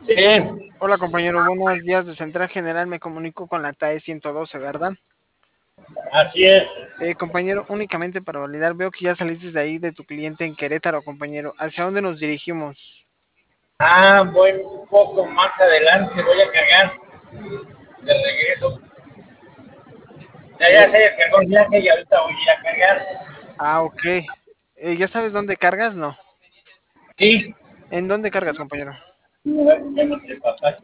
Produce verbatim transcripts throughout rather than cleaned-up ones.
Sí, Hola compañero, buenos días de Central General, me comunico con la T A E ciento doce, ¿verdad? así es. Eh, compañero, únicamente para validar, veo que ya saliste de ahí de tu cliente en Querétaro, compañero. ¿Hacia dónde nos dirigimos? Ah, voy un poco más adelante, voy a cargar de regreso. Ya, ya Eh, se descargó el viaje y ahorita voy a ir a cargar. ah, ok. Eh, ¿ya sabes dónde cargas? No. Sí, ¿En dónde cargas, compañero? ya no sé, papá.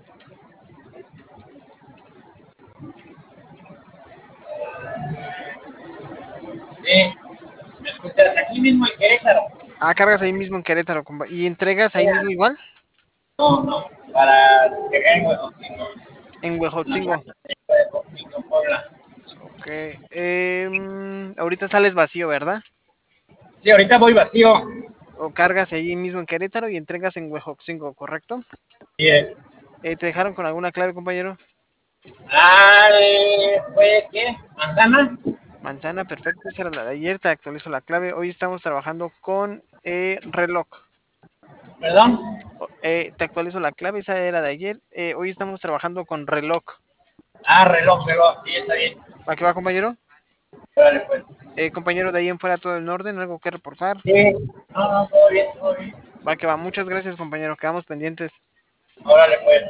Sí, ¿me escuchas? Aquí mismo en Querétaro. Ah, cargas ahí mismo en Querétaro, compa. ¿Y entregas ahí mismo igual? No, no, para cargar en Huejotzingo. En La Huejotzingo. planta de Huejotzingo, Puebla. Ok. Em, ahorita sales vacío, ¿verdad? Sí, ahorita voy vacío. O cargas ahí mismo en Querétaro y entregas en Huejotzingo, ¿correcto? Sí es. Eh, ¿te dejaron con alguna clave, compañero? Ah, eh, ¿fue qué? ¿Manzana? Manzana, perfecto. Esa era la de ayer. Te actualizo la clave. Hoy estamos trabajando con eh, reloj. ¿Perdón? O- eh, te actualizo la clave. Esa era de ayer. Eh, hoy estamos trabajando con reloj. Ah, reloj, reloj, sí, está bien. ¿Va que va, compañero? Órale, pues. Eh, compañero, de ahí en fuera todo en orden. ¿Algo que reportar? Sí, no, no, todo bien, todo bien. Va que va. Muchas gracias, compañero. Quedamos pendientes. Órale, pues.